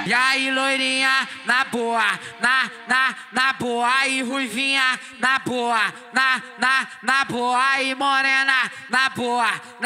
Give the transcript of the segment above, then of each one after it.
E aí, loirinha, na boa, na boa. E ruivinha, na boa, na boa. E morena, na boa,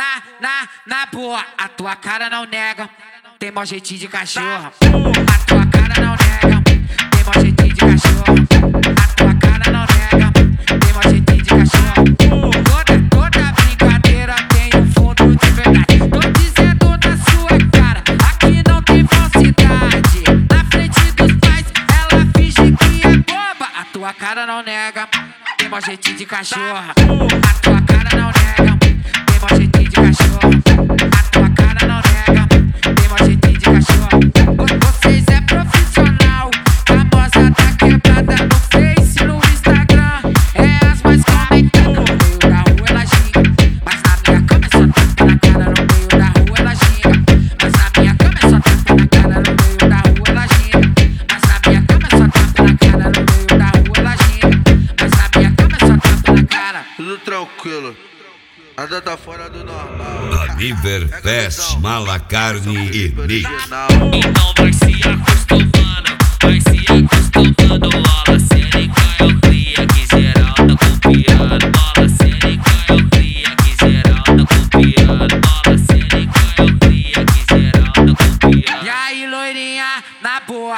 na boa. A tua cara não nega, tem mó jeitinho de cachorro. A tua cara não nega, tem mó jeitinho de cachorro. A tua cara não nega, tem mó jeitinho de cachorro. Toda brincadeira tem um fundo de verdade. Tô dizendo na sua cara, aqui não tem falsidade. Na frente dos pais, ela finge que é boba. A tua cara não nega, tem mó jeitinho de cachorro. A tua cara não nega, tem mó jeitinho de cachorro. A tua cara não nega, tem mó jeitinho de cachorro. Vocês é profissional, famosa tá quebrada no Face, no Instagram. É as mais comentadas. No meio da rua ela xinga, mas na minha cama é só tapa na cara. No meio da rua ela xinga, mas na minha cama é só tapa na cara. No meio da rua ela xinga, mas na minha cama é só tapa na cara. No meio da rua ela xinga, mas na minha cama é só tapa na cara. Tudo tranquilo, nada tá fora do normal. Aniver, Fest, Mala Carne e Nick. Então vai se acostumando, vai se acostumando. Bola cênica eu cria, que geral tá copiando. Bola cênica eu cria, que geral tá copiando. Bola cênica eu cria, que geral tá copiando. E aí, loirinha, na boa,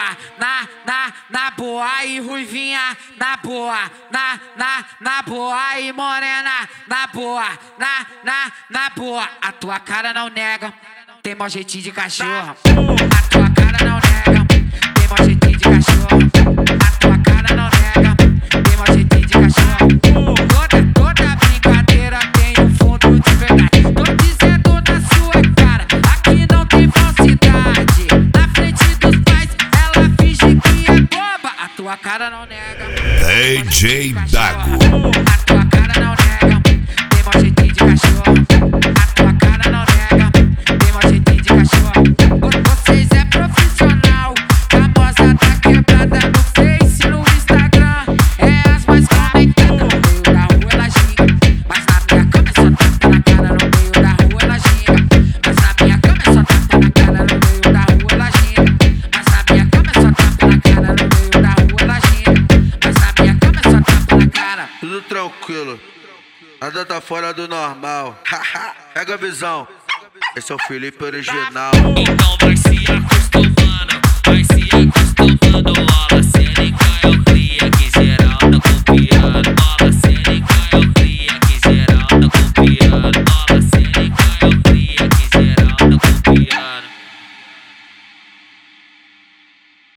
na boa. E ruivinha, na boa, na boa. E morena, na boa, na boa. A tua cara não nega, tem mó jeitinho de cachorro. A tua cara não nega, tem mó jeitinho de cachorro. A tua cara não nega, tem mó jeitinho de cachorro. Toda brincadeira tem um fundo de verdade. Tô dizendo na sua cara, aqui não tem falsidade. Na frente dos pais, ela finge que é boba. A tua cara não nega, DJ Dago. a tua cara não nega, tem mó jeitinho de cachorro. A tua cara não nega, tem mó jeitinho de cachorro. Vocês é profissional, famosa tá quebrada no Face, no Instagram. É as mais comentadas. No meio da rua ela xinga, mas na minha cama é só tapa na cara. No meio da rua ela xinga, mas na minha cama é só tapa na cara. No meio da rua ela xinga, mas na minha cama é só tapa na cara. No meio da rua ela xinga, mas na minha cama é só tapa na cara. Tudo tranquilo, nada tá fora do normal. Pega a visão, esse é o Felipe original. Então vai se acostumando.